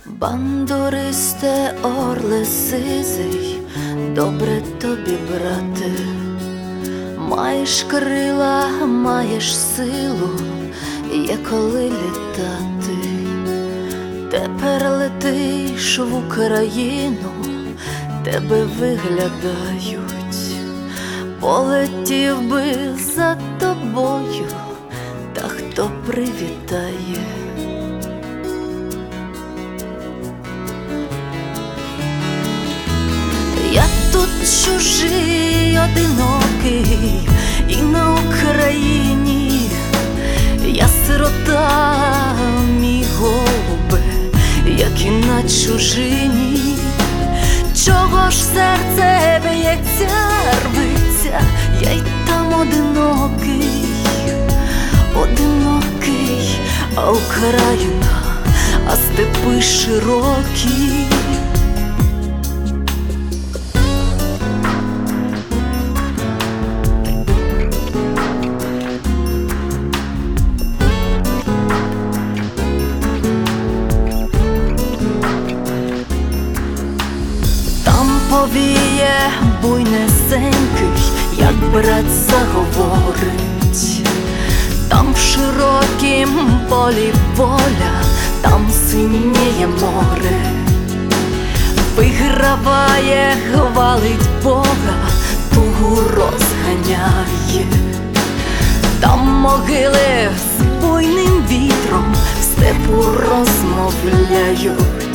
Бандуристе, орле сизий, добре тобі, брате, маєш крила, маєш силу, є коли літати. Тепер летиш в Україну, тебе виглядають, полетів би за тобою, та хто привітає? Я тут чужий, одинокий, і на Україні я сирота, мій голубе, як і на чужині. Чого ж серце б'ється, рветься, я й там одинокий, одинокий, а Україна, а степи широкі. Повіє буйнесенький, як брат заговорить, там в широкім полі воля, там синіє море, виграває, хвалить Бога, тугу розганяє, там могили з буйним вітром в степу розмовляють.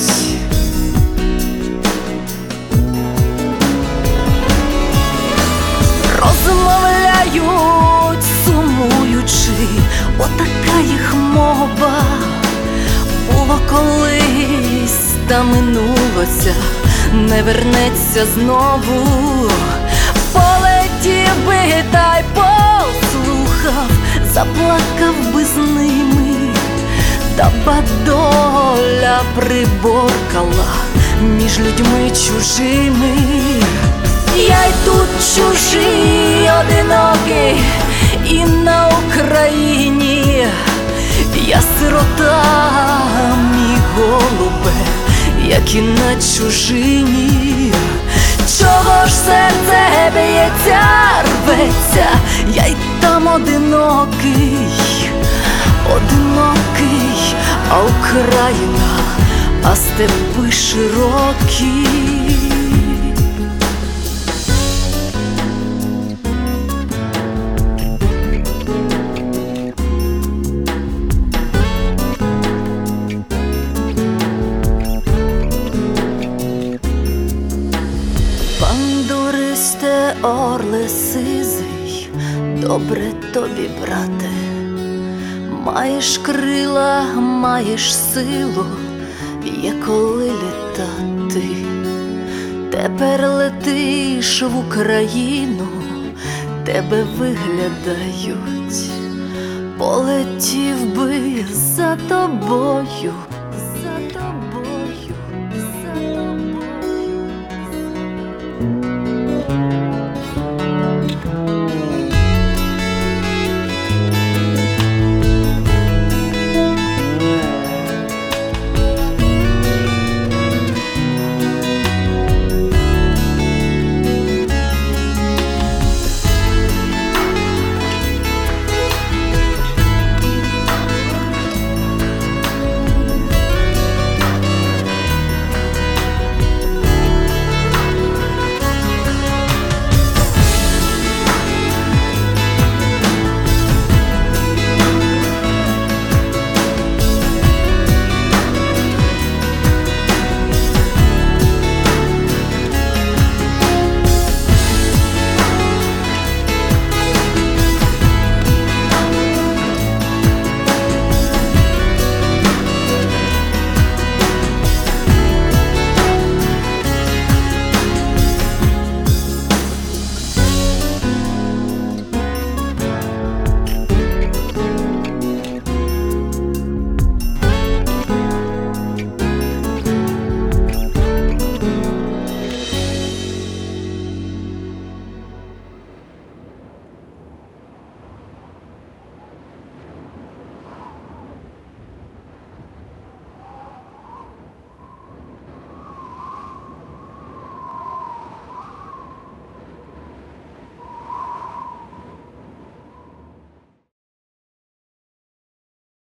Розмовляють, сумуючи, отака їх мова. Було колись, та минулося, не вернеться знову. Полетів би, та й послухав, заплакав би з ними, та бадоля приборкала між людьми чужими. Я й тут чужий, одинокий, і на Україні я сирота, мій голубе, як і на чужині. Чого ж серце б'ється, рветься, я й там одинокий, одинокий, а Україна, а степи широкі. Бандуристе, орле сизий, добре тобі, брате, маєш крила, маєш силу, є коли літати. Тепер летиш в Україну, тебе виглядають, полетів би за тобою,